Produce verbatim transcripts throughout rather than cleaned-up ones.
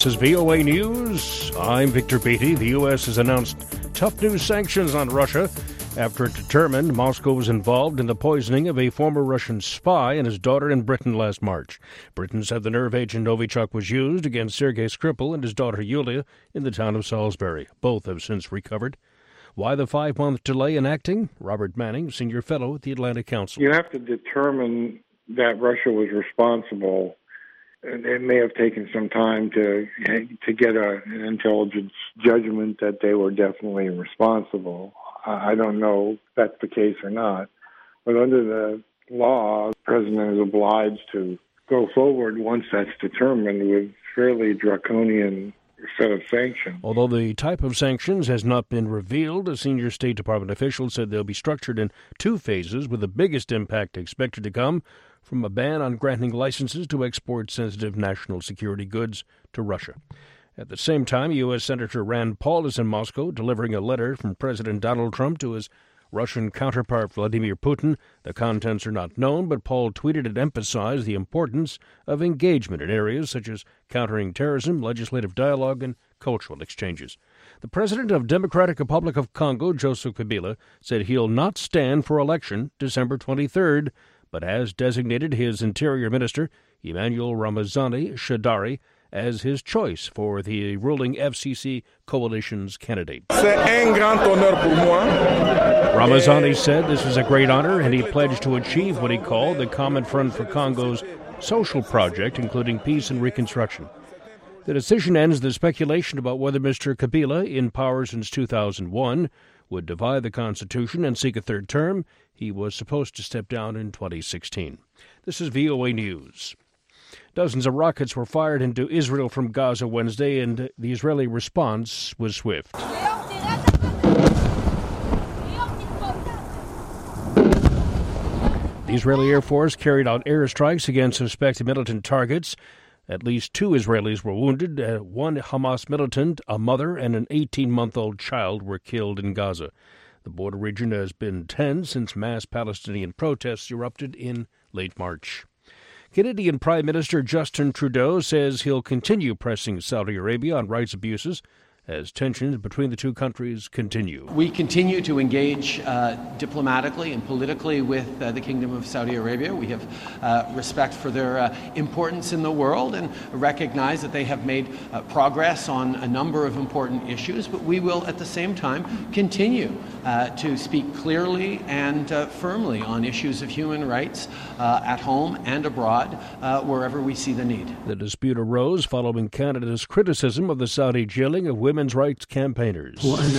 This is V O A News. I'm Victor Beatty. The U S has announced tough new sanctions on Russia after it determined Moscow was involved in the poisoning of a former Russian spy and his daughter in Britain last March. Britain said the nerve agent Novichok was used against Sergei Skripal and his daughter Yulia in the town of Salisbury. Both have since recovered. Why the five-month delay in acting? Robert Manning, senior fellow at the Atlantic Council. You have to determine that Russia was responsible. And it may have taken some time to to get a, an intelligence judgment that they were definitely responsible. I don't know if that's the case or not. But under the law, the president is obliged to go forward once that's determined with fairly draconian set of sanctions. Although the type of sanctions has not been revealed, a senior State Department official said they'll be structured in two phases, with the biggest impact expected to come from a ban on granting licenses to export sensitive national security goods to Russia. At the same time, U S. Senator Rand Paul is in Moscow delivering a letter from President Donald Trump to his Russian counterpart Vladimir Putin. The contents are not known, but Paul tweeted and emphasized the importance of engagement in areas such as countering terrorism, legislative dialogue, and cultural exchanges. The president of Democratic Republic of Congo, Joseph Kabila, said he'll not stand for election December twenty-third, but has designated his Interior Minister, Emmanuel Ramazani Shadari, as his choice for the ruling F C C coalition's candidate. Ramazani said this is a great honor, and he pledged to achieve what he called the Common Front for Congo's social project, including peace and reconstruction. The decision ends the speculation about whether Mister Kabila, in power since two thousand one, would divide the Constitution and seek a third term. He was supposed to step down in twenty sixteen. This is V O A News. Dozens of rockets were fired into Israel from Gaza Wednesday, and the Israeli response was swift. The Israeli Air Force carried out airstrikes against suspected militant targets. At least two Israelis were wounded. Uh, one Hamas militant, a mother, and an eighteen-month-old child were killed in Gaza. The border region has been tense since mass Palestinian protests erupted in late March. Canadian Prime Minister Justin Trudeau says he'll continue pressing Saudi Arabia on rights abuses as tensions between the two countries continue. We continue to engage uh, diplomatically and politically with uh, the Kingdom of Saudi Arabia. We have uh, respect for their uh, importance in the world and recognize that they have made uh, progress on a number of important issues, but we will at the same time continue uh, to speak clearly and uh, firmly on issues of human rights uh, at home and abroad, uh, wherever we see the need. The dispute arose following Canada's criticism of the Saudi jailing of women women's rights campaigners.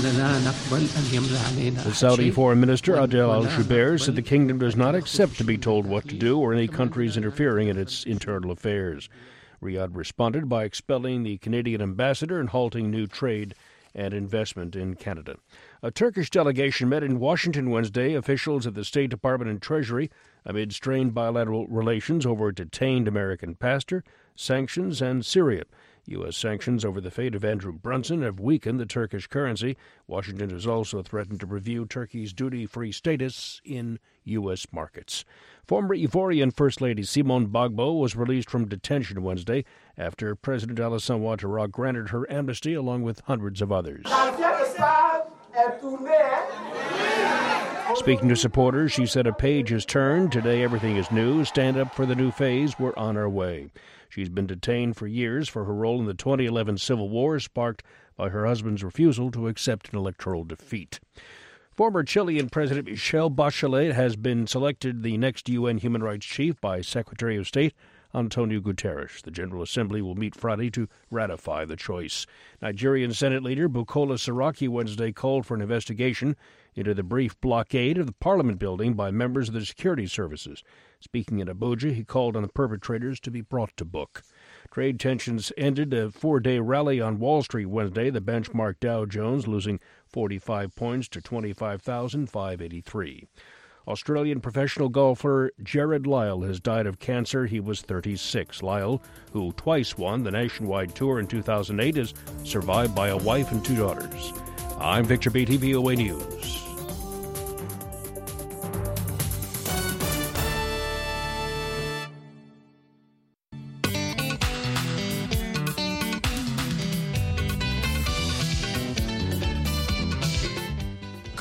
The Saudi Foreign Minister Adel Al-Jubeir said the kingdom does not accept to be told what to do or any countries interfering in its internal affairs. Riyadh responded by expelling the Canadian ambassador and halting new trade and investment in Canada. A Turkish delegation met in Washington Wednesday. Officials at the State Department and Treasury amid strained bilateral relations over a detained American pastor, sanctions, and Syria. U S sanctions over the fate of Andrew Brunson have weakened the Turkish currency. Washington has also threatened to review Turkey's duty-free status in U S markets. Former Ivorian First Lady Simone Gbagbo was released from detention Wednesday after President Alassane Ouattara granted her amnesty along with hundreds of others. Speaking to supporters, she said a page has turned. Today everything is new. Stand up for the new phase. We're on our way. She's been detained for years for her role in the twenty eleven Civil War, sparked by her husband's refusal to accept an electoral defeat. Former Chilean President Michelle Bachelet has been selected the next U N Human Rights Chief by Secretary of State Antonio Guterres. The General Assembly will meet Friday to ratify the choice. Nigerian Senate leader Bukola Saraki Wednesday called for an investigation into the brief blockade of the Parliament building by members of the security services. Speaking in Abuja, he called on the perpetrators to be brought to book. Trade tensions ended a four-day rally on Wall Street Wednesday, the benchmark Dow Jones losing forty-five points to twenty-five thousand five hundred eighty-three. Australian professional golfer Jared Lyle has died of cancer. He was thirty-six. Lyle, who twice won the nationwide tour in two thousand eight, is survived by a wife and two daughters. I'm Victor Beatty, V O A News.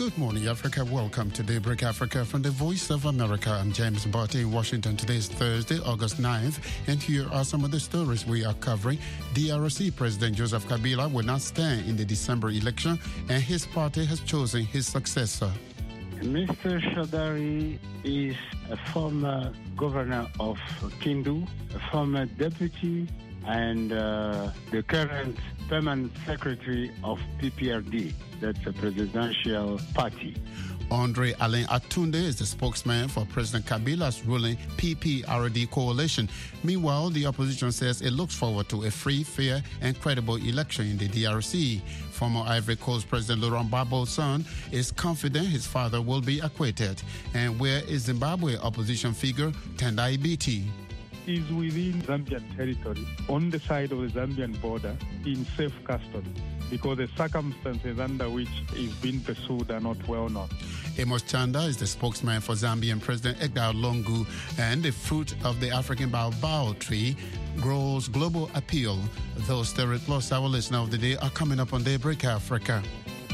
Good morning, Africa. Welcome to Daybreak Africa from the Voice of America. I'm James Barty in Washington. Today is Thursday, August ninth, and here are some of the stories we are covering. D R C President Joseph Kabila will not stand in the December election, and his party has chosen his successor. Mister Shadari is a former governor of Kindu, a former deputy, and uh, the current permanent secretary of P P R D. That's a presidential party. Andre Alain Atunde is the spokesman for President Kabila's ruling P P R D coalition. Meanwhile, the opposition says it looks forward to a free, fair, and credible election in the D R C. Former Ivory Coast President Laurent Gbagbo's son is confident his father will be acquitted. And where is Zimbabwe opposition figure Tendai Biti? Is within Zambian territory, on the side of the Zambian border, in safe custody, because the circumstances under which he's been pursued are not well known. Amos Chanda is the spokesman for Zambian President Edgar Lungu, and the fruit of the African baobab tree grows global appeal. Those story plus our listener of the day are coming up on Daybreak Africa.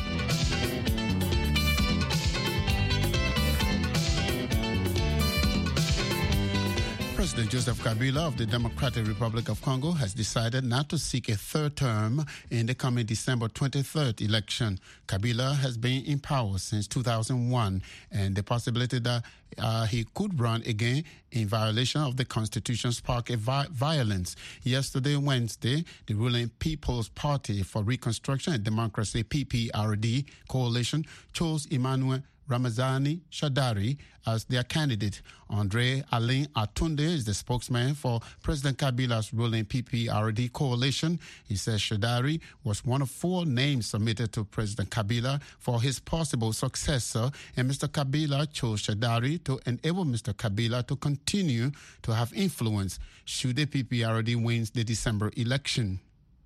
President Joseph Kabila of the Democratic Republic of Congo has decided not to seek a third term in the coming December twenty-third election. Kabila has been in power since two thousand one, and the possibility that uh, he could run again in violation of the Constitution sparked a vi- violence. Yesterday, Wednesday, the ruling People's Party for Reconstruction and Democracy, P P R D coalition, chose Emmanuel Ramazani Shadari as their candidate. Andre Alain Atunde is the spokesman for President Kabila's ruling P P R D coalition. He says Shadari was one of four names submitted to President Kabila for his possible successor, and Mister Kabila chose Shadari to enable Mister Kabila to continue to have influence should the P P R D wins the December election.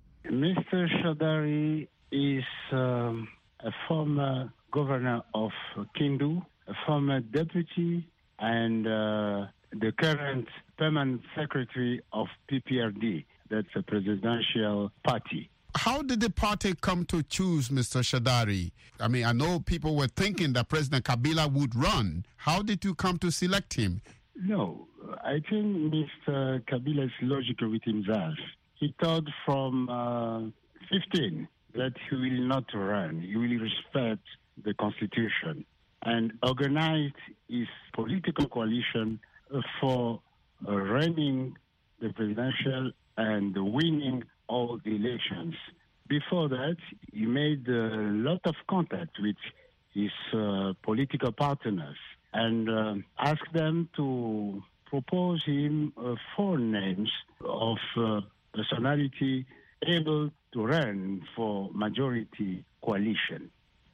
Mister Shadari is um, a former governor of Kindu, a former deputy, and uh, the current permanent secretary of P P R D. That's a presidential party. How did the party come to choose Mister Shadari? I mean, I know people were thinking that President Kabila would run. How did you come to select him? No, I think Mister Kabila is logical with himself. He thought from uh, fifteen that he will not run. He will respect the Constitution and organized his political coalition for uh, running the presidential and winning all the elections. Before that, he made a lot of contact with his uh, political partners and uh, asked them to propose him uh, four names of uh, personality able to run for majority coalition.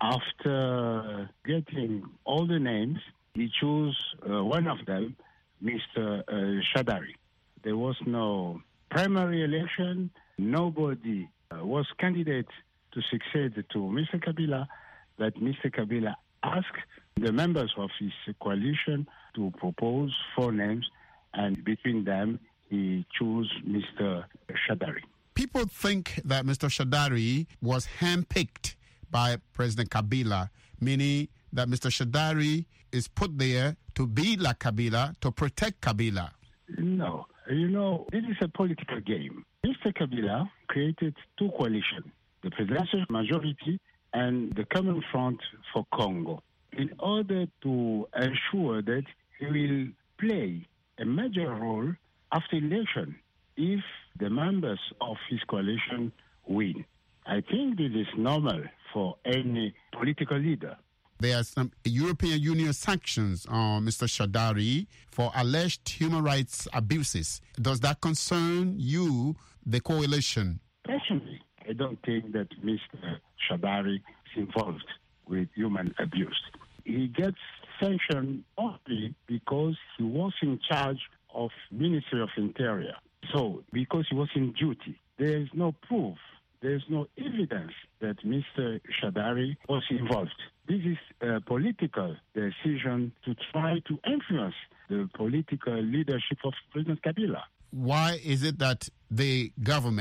After getting all the names, he chose uh, one of them, Mister Uh, Shadari. There was no primary election. Nobody uh, was candidate to succeed to Mister Kabila, but Mister Kabila asked the members of his coalition to propose four names, and between them, he chose Mister Shadari. People think that Mister Shadari was handpicked by President Kabila, meaning that Mister Shadari is put there to be like Kabila, to protect Kabila. No. You know, this is a political game. Mister Kabila created two coalitions, the presidential majority and the Common Front for Congo, in order to ensure that he will play a major role after election if the members of his coalition win. I think this is normal for any political leader. There are some European Union sanctions on Mister Shadari for alleged human rights abuses. Does that concern you, the coalition? Personally, I don't think that Mister Shadari is involved with human abuse. He gets sanctioned only because he was in charge of Ministry of Interior. So, because he was in duty, there is no proof, there is no evidence that Mister Shadari was involved. This is a political decision to try to influence the political leadership of President Kabila. Why is it that the government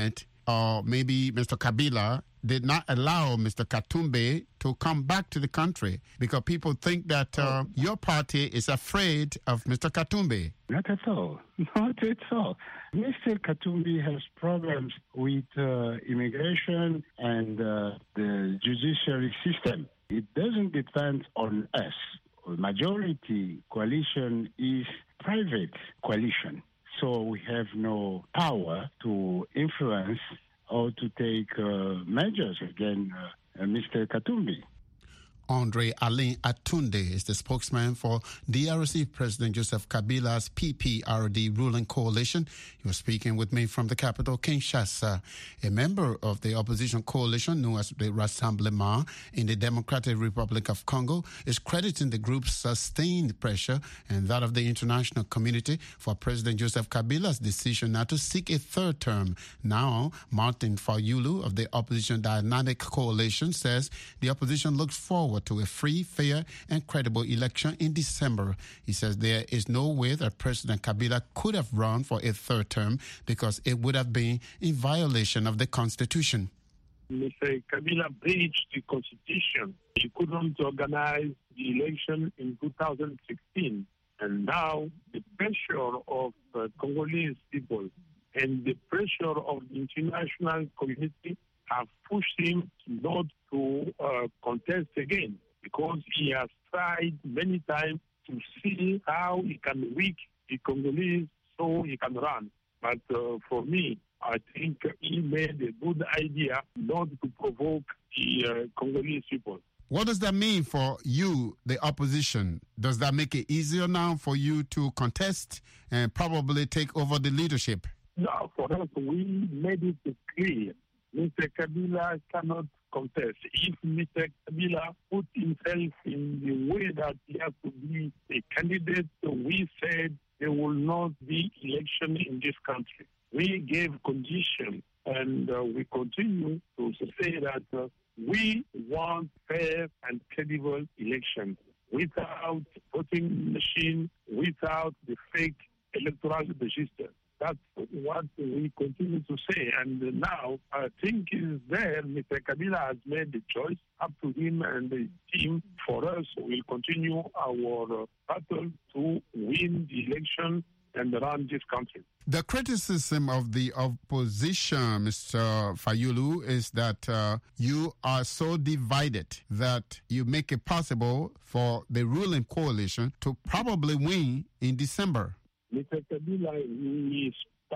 or maybe Mister Kabila did not allow Mister Katumbi to come back to the country because people think that uh, your party is afraid of Mister Katumbi. Not at all. Not at all. Mister Katumbi has problems with uh, immigration and uh, the judiciary system. It doesn't depend on us. Majority coalition is private coalition. So we have no power to influence or to take uh, measures against uh, Mister Katumbi. Andre Alain Atunde is the spokesman for D R C President Joseph Kabila's P P R D ruling coalition. He was speaking with me from the capital, Kinshasa. A member of the opposition coalition known as the Rassemblement in the Democratic Republic of Congo is crediting the group's sustained pressure and that of the international community for President Joseph Kabila's decision not to seek a third term. Now, Martin Fayulu of the opposition Dynamic Coalition says the opposition looks forward to a free, fair, and credible election in December. He says there is no way that President Kabila could have run for a third term because it would have been in violation of the Constitution. Mister Kabila breached the Constitution. He couldn't organize the election in two thousand sixteen. And now the pressure of uh, Congolese people and the pressure of the international community have pushed him not to uh, contest again because he has tried many times to see how he can weaken the Congolese so he can run. But uh, for me, I think he made a good idea not to provoke the uh, Congolese people. What does that mean for you, the opposition? Does that make it easier now for you to contest and probably take over the leadership? No, for us, we made it clear. Mister Kabila cannot contest. If Mister Kabila put himself in the way that he has to be a candidate, we said there will not be election in this country. We gave conditions, and uh, we continue to say that uh, we want fair and credible election without voting machine, without the fake electoral register. That's what we continue to say. And now, I think is there. Mister Kabila has made the choice. Up to him and the team. For us, we'll continue our uh, battle to win the election and run this country. The criticism of the opposition, Mister Fayulu, is that uh, you are so divided that you make it possible for the ruling coalition to probably win in December. Mister Kabila, his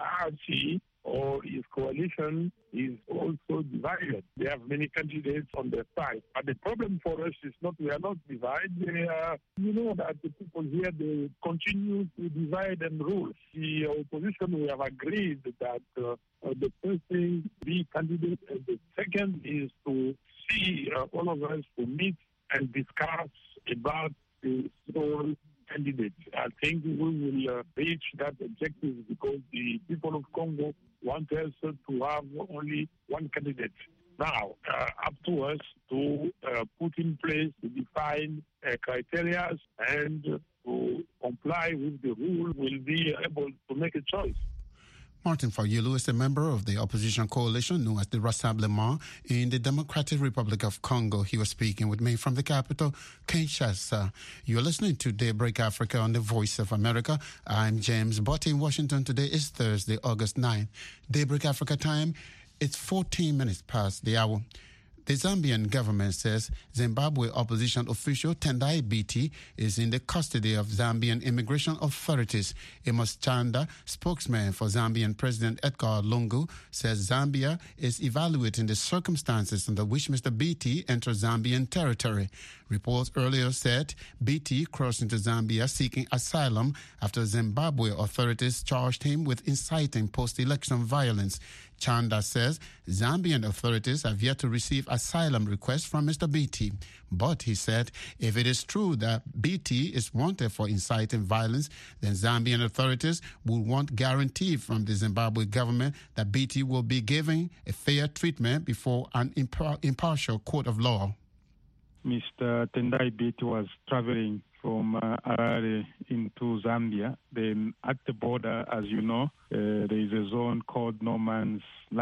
party or his coalition is also divided. They have many candidates on their side. But the problem for us is not we are not divided. They are, you know that the people here, they continue to divide and rule. The opposition, we have agreed that uh, uh, the first thing be candidate, and the second is to see uh, all of us to meet and discuss about the sole candidates. I think we will uh, reach that objective because the people of Congo want us to have only one candidate. Now, uh, up to us to uh, put in place, to define uh, criteria and to comply with the rule, will be able to make a choice. Martin Fayulu is a member of the opposition coalition known as the Rassemblement in the Democratic Republic of Congo. He was speaking with me from the capital, Kinshasa. You're listening to Daybreak Africa on the Voice of America. I'm James Botti in Washington. Today is Thursday, August ninth. Daybreak Africa time, it's fourteen minutes past the hour. The Zambian government says Zimbabwe opposition official Tendai Biti is in the custody of Zambian immigration authorities. Amos Chanda, spokesman for Zambian President Edgar Lungu, says Zambia is evaluating the circumstances under which Mister Biti entered Zambian territory. Reports earlier said Biti crossed into Zambia seeking asylum after Zimbabwe authorities charged him with inciting post-election violence. Chanda says Zambian authorities have yet to receive asylum requests from Mister Biti. But he said if it is true that Biti is wanted for inciting violence, then Zambian authorities will want guarantee from the Zimbabwe government that Biti will be given a fair treatment before an impar- impartial court of law. Mister Tendai Biti was traveling from uh, Harare into Zambia. Then at the border, as you know, uh, there is a zone called no man's land.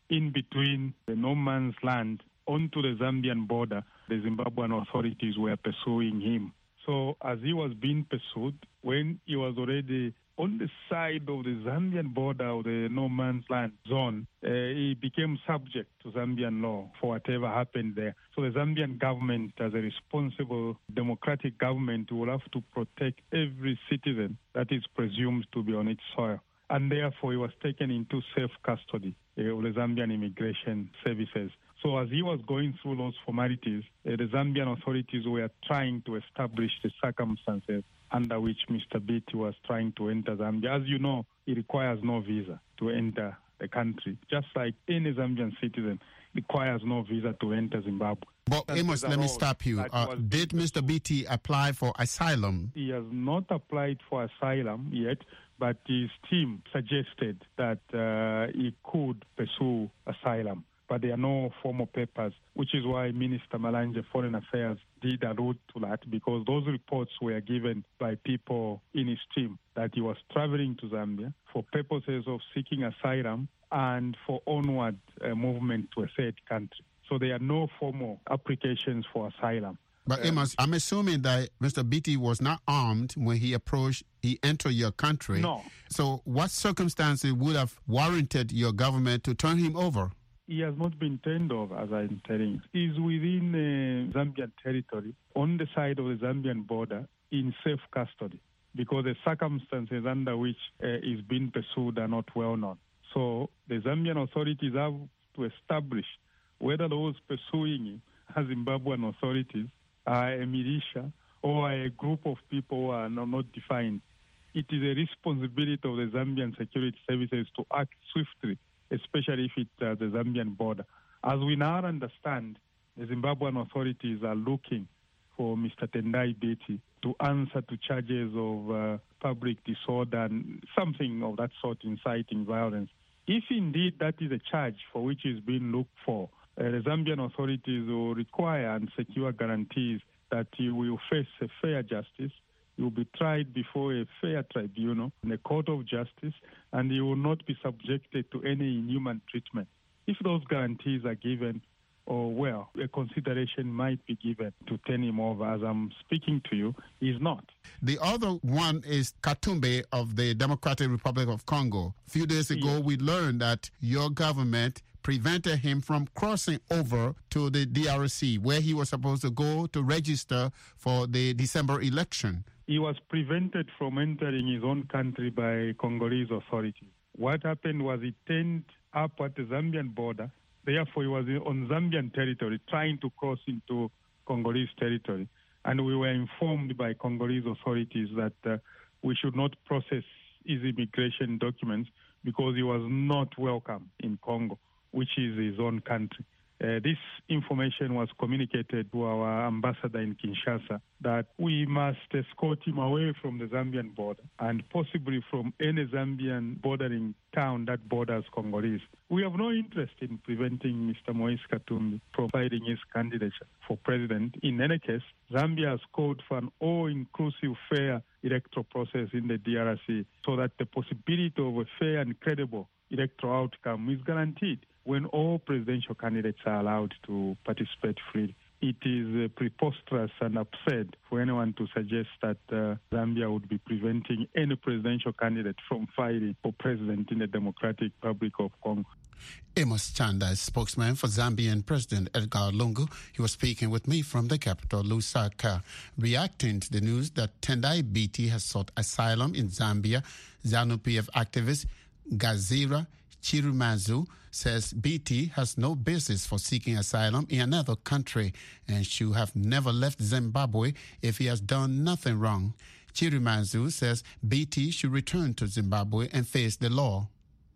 in between the no man's land onto the Zambian border. The Zimbabwean authorities were pursuing him. So as he was being pursued, when he was already on the side of the Zambian border of the no man's land zone, uh, he became subject to Zambian law for whatever happened there. So the Zambian government, as a responsible democratic government, will have to protect every citizen that is presumed to be on its soil. And therefore, he was taken into safe custody uh, of the Zambian Immigration Services. So as he was going through those formalities, uh, the Zambian authorities were trying to establish the circumstances under which Mister Biti was trying to enter Zambia. As you know, he requires no visa to enter the country, just like any Zambian citizen requires no visa to enter Zimbabwe. But Amos, let me stop you. Uh, did Mister Biti apply for asylum? He has not applied for asylum yet, but his team suggested that uh, he could pursue asylum. But there are no formal papers, which is why Minister Malanje, Foreign Affairs, did allude to that, because those reports were given by people in his team that he was traveling to Zambia for purposes of seeking asylum and for onward uh, movement to a third country. So there are no formal applications for asylum. But um, Amos, I'm assuming that Mister Biti was not armed when he approached, he entered your country. No. So what circumstances would have warranted your government to turn him over? He has not been turned over, as I'm telling you. He's within uh, Zambian territory, on the side of the Zambian border, in safe custody, because the circumstances under which uh, he's been pursued are not well known. So the Zambian authorities have to establish whether those pursuing him as Zimbabwean authorities are a militia or a group of people who are not defined. It is a responsibility of the Zambian security services to act swiftly, especially if it's uh, the Zambian border. As we now understand, the Zimbabwean authorities are looking for Mister Tendai Biti to answer to charges of uh, public disorder and something of that sort, inciting violence. If indeed that is a charge for which is being looked for, uh, the Zambian authorities will require and secure guarantees that he will face a fair justice. He will be tried before a fair tribunal in a court of justice, and he will not be subjected to any inhuman treatment. If those guarantees are given, or well, a consideration might be given to turn him over. As I'm speaking to you, he's not. The other one is Katumbi of the Democratic Republic of Congo. A few days ago, yes, we learned that your government prevented him from crossing over to the D R C, where he was supposed to go to register for the December election. He was prevented from entering his own country by Congolese authorities. What happened was he turned up at the Zambian border. Therefore, he was on Zambian territory trying to cross into Congolese territory. And we were informed by Congolese authorities that uh, we should not process his immigration documents because he was not welcome in Congo, which is his own country. Uh, this information was communicated to our ambassador in Kinshasa that we must escort him away from the Zambian border and possibly from any Zambian bordering town that borders Congolese. We have no interest in preventing Mister Moise Katumbi from fighting his candidature for president. In any case, Zambia has called for an all-inclusive, fair electoral process in the D R C so that the possibility of a fair and credible electoral outcome is guaranteed when all presidential candidates are allowed to participate freely. It is uh, preposterous and absurd for anyone to suggest that uh, Zambia would be preventing any presidential candidate from fighting for president in the Democratic Republic of Congo. Amos Chanda, spokesman for Zambian President Edgar Lungu. He was speaking with me from the capital, Lusaka. Reacting to the news that Tendai Biti has sought asylum in Zambia, ZANU-P F activist Gazira Chirumazu says Biti has no basis for seeking asylum in another country and should have never left Zimbabwe if he has done nothing wrong. Chirumazu says Biti should return to Zimbabwe and face the law.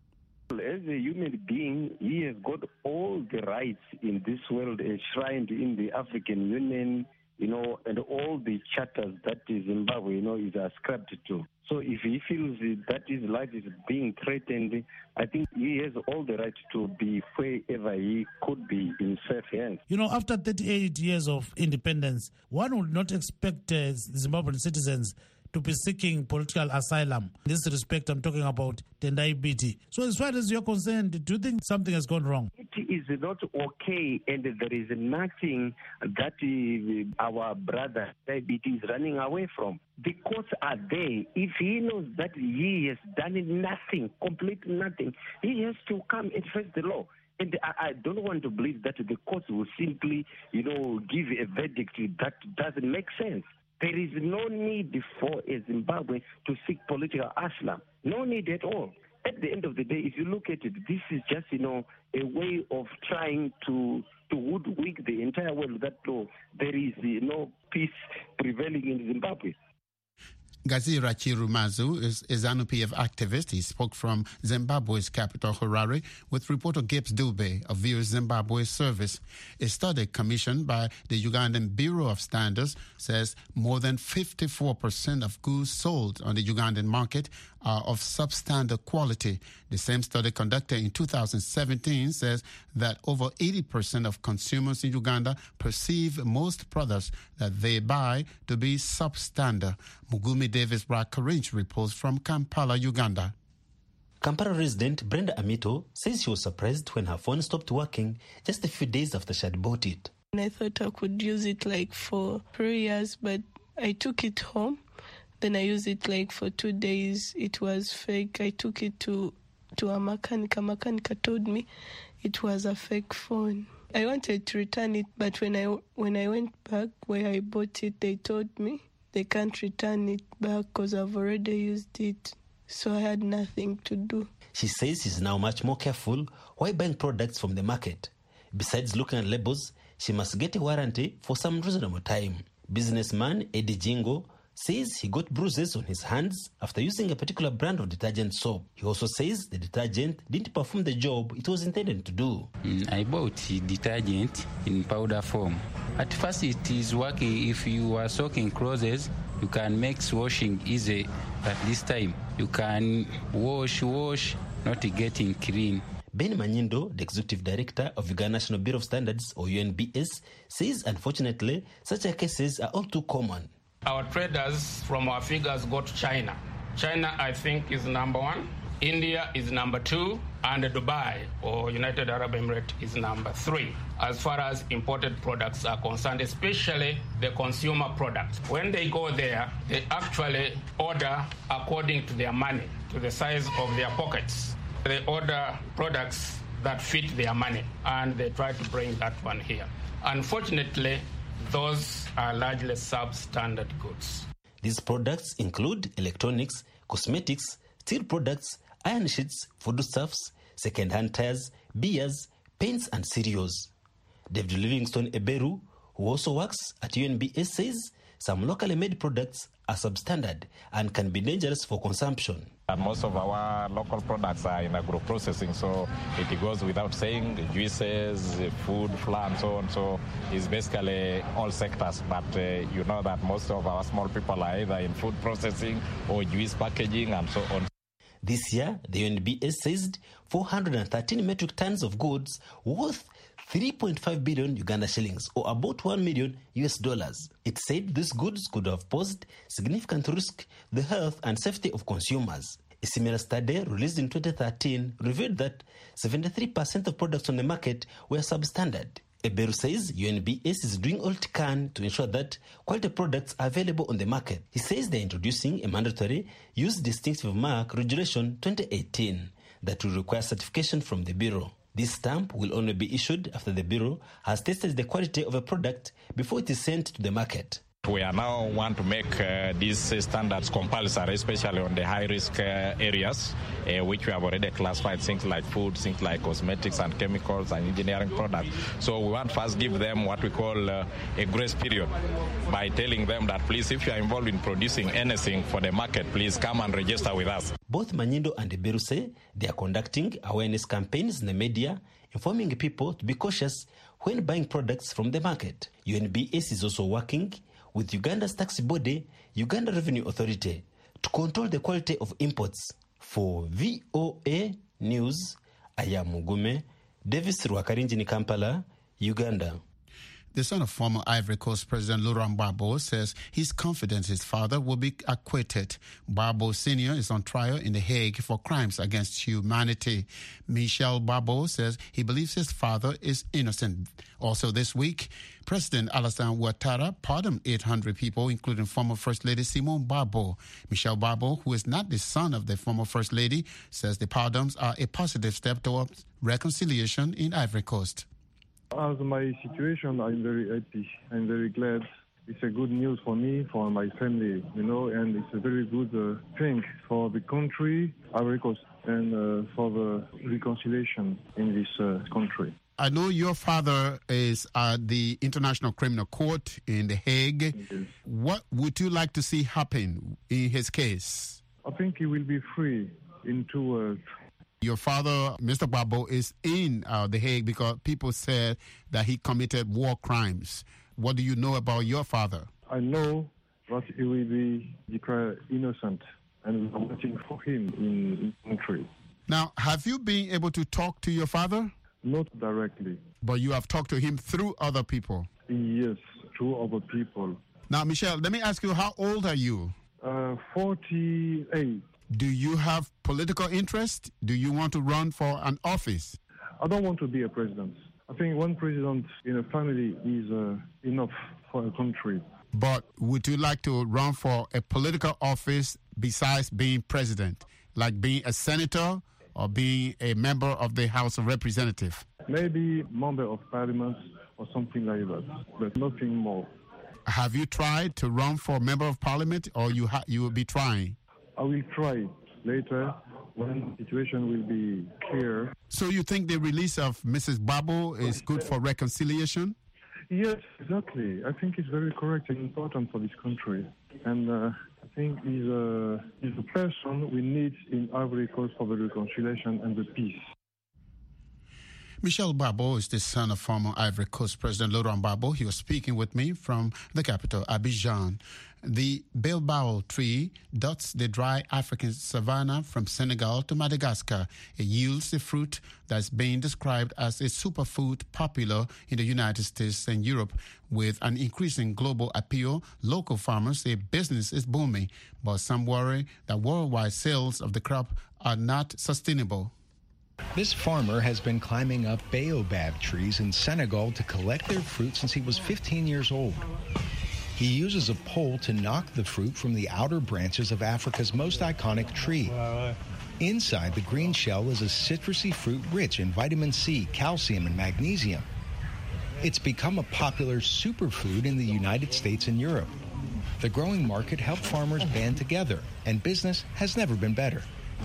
As a human being, he has got all the rights in this world enshrined in the African Union, you know, and all the charters that Zimbabwe, you know, is ascribed to. So if he feels that his life is being threatened, I think he has all the right to be wherever he could be in safe hands. You know, after thirty-eight years of independence, one would not expect uh, Zimbabwean citizens to be seeking political asylum. In this respect, I'm talking about Tendai Biti. So as far as you're concerned, do you think something has gone wrong? It is not okay, and there is nothing that uh, our brother Tendai Biti is running away from. The courts are there. If he knows that he has done nothing, complete nothing, he has to come and face the law. And I, I don't want to believe that the courts will simply, you know, give a verdict that doesn't make sense. There is no need for a Zimbabwe to seek political asylum. No need at all. At the end of the day, if you look at it, this is just, you know, a way of trying to to hoodwink the entire world that oh, there is, you know, peace prevailing in Zimbabwe. Gazira Chirumazu is a ZANU-P F activist. He spoke from Zimbabwe's capital, Harare, with reporter Gibbs Dube of V O A Zimbabwe Service. A study commissioned by the Ugandan Bureau of Standards says more than fifty-four percent of goods sold on the Ugandan market are of substandard quality. The same study conducted in two thousand seventeen says that over eighty percent of consumers in Uganda perceive most products that they buy to be substandard. Mugumi Davis Brakarinch reports from Kampala, Uganda. Kampala resident Brenda Amito says she was surprised when her phone stopped working just a few days after she had bought it. I thought I could use it like for three years, but I took it home. Then I used it like for two days. It was fake. I took it to, to a mechanic. A mechanic told me it was a fake phone. I wanted to return it, but when I, when I went back where I bought it, they told me they can't return it back because I've already used it. So I had nothing to do. She says she's now much more careful while buying products from the market. Besides looking at labels, she must get a warranty for some reasonable time. Businessman Eddie Jingo says he got bruises on his hands after using a particular brand of detergent soap. He also says the detergent didn't perform the job it was intended to do. Mm, I bought detergent in powder form. At first it is working. If you are soaking clothes, you can make washing easy. But this time, you can wash, wash, not getting clean. Ben Manyindo, the executive director of Uganda National Bureau of Standards, or U N B S, says unfortunately such cases are all too common. Our traders from our figures go to China. China, I think, is number one. India is number two. And Dubai, or United Arab Emirates, is number three as far as imported products are concerned, especially the consumer products. When they go there, they actually order according to their money, to the size of their pockets. They order products that fit their money, and they try to bring that one here. Unfortunately, those are largely substandard goods. These products include electronics, cosmetics, steel products, iron sheets, foodstuffs, second-hand tires, beers, paints, and cereals. David Livingstone Eberu, who also works at U N B S, says some locally made products are substandard and can be dangerous for consumption. And most of our local products are in agro-processing, so it goes without saying, juices, food, flour, and so on. So it's basically all sectors, but uh, you know that most of our small people are either in food processing or juice packaging and so on. This year, the U N B S seized four hundred thirteen metric tons of goods worth three point five billion Uganda shillings, or about one million U S dollars. It said these goods could have posed significant risk to the health and safety of consumers. A similar study released in twenty thirteen revealed that seventy-three percent of products on the market were substandard. Eberu says U N B S is doing all it can to ensure that quality products are available on the market. He says they're introducing a mandatory Use Distinctive Mark Regulation twenty eighteen that will require certification from the Bureau. This stamp will only be issued after the Bureau has tested the quality of a product before it is sent to the market. We are now want to make uh, these standards compulsory, especially on the high-risk uh, areas, uh, which we have already classified, things like food, things like cosmetics and chemicals and engineering products. So we want to first give them what we call uh, a grace period by telling them that, please, if you are involved in producing anything for the market, please come and register with us. Both Manyindo and Eberu say they are conducting awareness campaigns in the media, informing people to be cautious when buying products from the market. U N B S is also working with Uganda's tax body, Uganda Revenue Authority, to control the quality of imports. For V O A News, I am Mugume Davis Rwakarinji in Kampala, Uganda. The son of former Ivory Coast President Laurent Gbagbo says he's confident his father will be acquitted. Gbagbo Senior is on trial in The Hague for crimes against humanity. Michel Gbagbo says he believes his father is innocent. Also this week, President Alassane Ouattara pardoned eight hundred people, including former First Lady Simone Gbagbo. Michel Gbagbo, who is not the son of the former First Lady, says the pardons are a positive step towards reconciliation in Ivory Coast. As my situation, I'm very happy. I'm very glad. It's a good news for me, for my family, you know, and it's a very good uh, thing for the country, Ivory Coast, and uh, for the reconciliation in this uh, country. I know your father is at the International Criminal Court in The Hague. Yes. What would you like to see happen in his case? I think he will be free in two words. Your father, Mister Gbagbo, is in uh, The Hague because people said that he committed war crimes. What do you know about your father? I know that he will be declared innocent, and we're waiting for him in the country. Now, have you been able to talk to your father? Not directly. But you have talked to him through other people? Yes, through other people. Now, Michel, let me ask you, how old are you? Uh, forty-eight. Do you have political interest? Do you want to run for an office? I don't want to be a president. I think one president in a family is uh, enough for a country. But would you like to run for a political office besides being president, like being a senator or being a member of the House of Representatives? Maybe member of parliament or something like that, but nothing more. Have you tried to run for member of parliament, or you ha- you will be trying? I will try later when the situation will be clear. So you think the release of Missus Gbagbo is good for reconciliation? Yes, exactly. I think it's very correct and important for this country. And uh, I think he's a, he's a person we need in Ivory Coast for the reconciliation and the peace. Michel Gbagbo is the son of former Ivory Coast President Laurent Gbagbo. He was speaking with me from the capital, Abidjan. The bilbao tree dots the dry African savanna from Senegal to Madagascar. It yields a fruit that's being described as a superfood popular in the United States and Europe. With an increasing global appeal, local farmers say business is booming, but some worry that worldwide sales of the crop are not sustainable. This farmer has been climbing up baobab trees in Senegal to collect their fruit since he was fifteen years old. He uses a pole to knock the fruit from the outer branches of Africa's most iconic tree. Inside the green shell is a citrusy fruit rich in vitamin C, calcium, and magnesium. It's become a popular superfood in the United States and Europe. The growing market helped farmers band together, and business has never been better.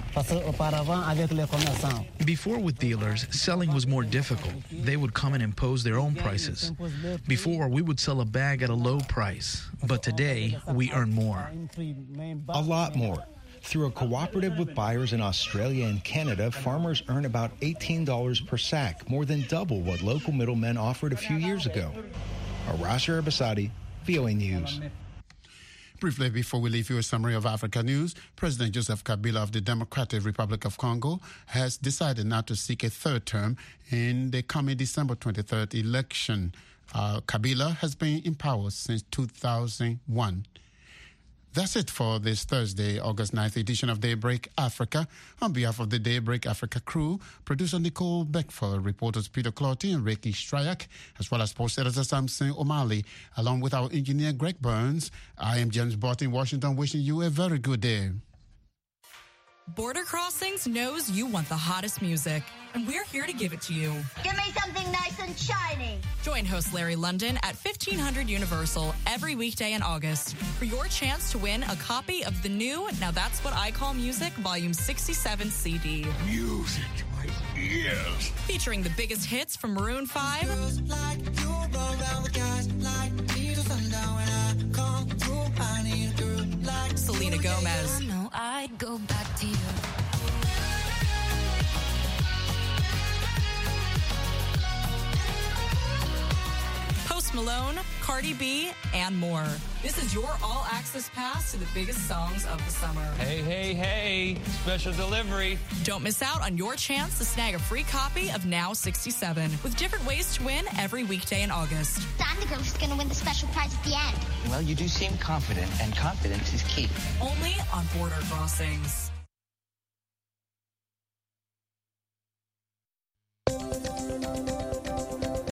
Before, with dealers, selling was more difficult. They would come and impose their own prices. Before, we would sell a bag at a low price, but today we earn more. A lot more. Through a cooperative with buyers in Australia and Canada, farmers earn about eighteen dollars per sack, more than double what local middlemen offered a few years ago. Arasha Erbasadi, V O A News. Briefly, before we leave you a summary of Africa news, President Joseph Kabila of the Democratic Republic of Congo has decided not to seek a third term in the coming December twenty-third election. Uh, Kabila has been in power since two thousand one. That's it for this Thursday, August ninth edition of Daybreak Africa. On behalf of the Daybreak Africa crew, producer Nicole Beckford, reporters Peter Clotty and Ricky Stryak, as well as post editor Samson O'Malley, along with our engineer Greg Burns, I am James Bott in Washington, wishing you a very good day. Border Crossings knows you want the hottest music, and we're here to give it to you. Give me something nice and shiny. Join host Larry London at fifteen hundred Universal every weekday in August for your chance to win a copy of the new Now That's What I Call Music Volume sixty-seven C D. Music to my ears. Featuring the biggest hits from Maroon five, like you, guys, like like Selena Gomez, I know I'd go back to you. Post Post Malone, Cardi B, and more. This is your all-access pass to the biggest songs of the summer. Hey, hey, hey, special delivery. Don't miss out on your chance to snag a free copy of Now sixty-seven with different ways to win every weekday in August. I'm the girl who's going to win the special prize at the end. Well, you do seem confident, and confidence is key. Only on Border Crossings.